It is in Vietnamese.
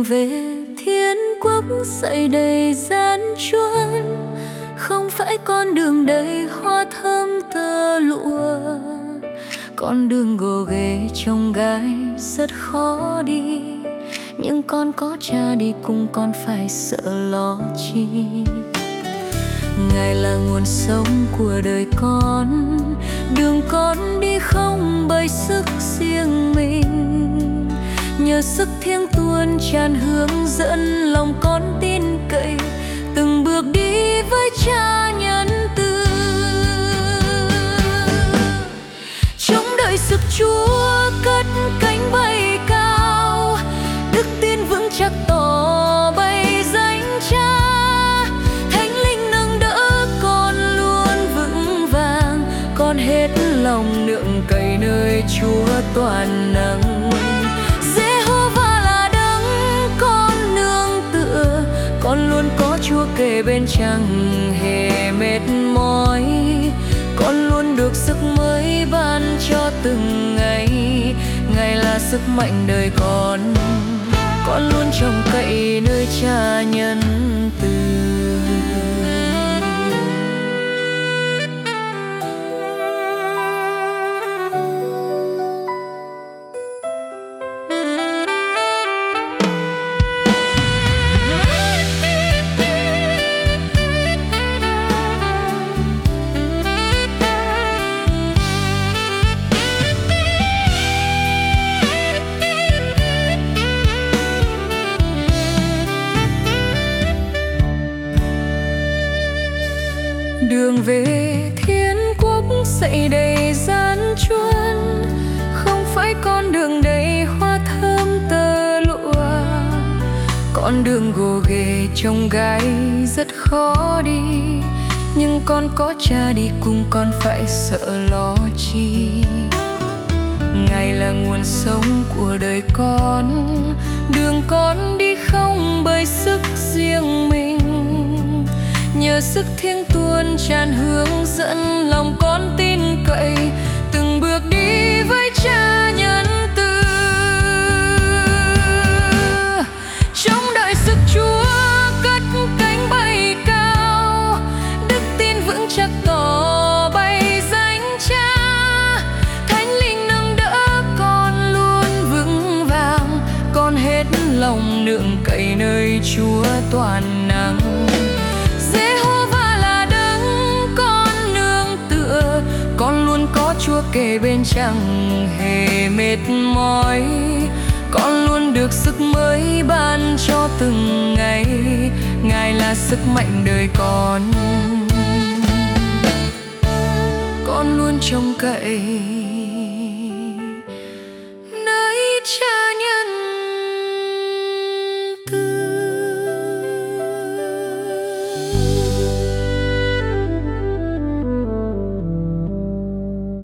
Đường về thiên quốc dậy đầy gian truân, không phải con đường đầy hoa thơm tơ lụa. Con đường gồ ghề trông gai rất khó đi, nhưng con có cha đi cùng con phải sợ lo chi. Ngài là nguồn sống của đời con, đường con đi không bởi sức riêng mình. Nhờ sức thiêng tuôn tràn hướng dẫn, lòng con tin cậy từng bước đi với cha nhân từ. Trông đợi sức Chúa cất cánh bay cao, đức tin vững chắc tỏ bay danh Cha. Thánh linh nâng đỡ con luôn vững vàng, con hết lòng nương cậy nơi Chúa toàn năng. Giê-hô-va là đấng con nương tựa, con luôn có Chúa kề bên chẳng hề mệt mỏi. Con luôn được sức mới ban cho từng ngày, Ngài là sức mạnh đời con luôn trông cậy nơi Cha nhân từ. Đường về thiên quốc dậy đầy gian truân, không phải con đường đầy hoa thơm tơ lụa. Con đường gồ ghề trông gai rất khó đi, nhưng con có cha đi cùng con phải sợ lo chi. Ngài là nguồn sống của đời con, đường con đi không bởi sức riêng mình. Nhờ sức thiêng tuôn tràn hướng dẫn, lòng con tin cậy từng bước đi với Cha nhân từ. Trông đợi sức Chúa cất cánh bay cao, đức tin vững chắc tỏ bay danh Cha. Thánh linh nâng đỡ con luôn vững vàng, con hết lòng nương cậy nơi Chúa toàn năng. Giê-hô-va là đấng con nương tựa, con luôn có Chúa kề bên chẳng hề mệt mỏi. Con luôn được sức mới ban cho từng ngày, Ngài là sức mạnh đời con luôn trông cậy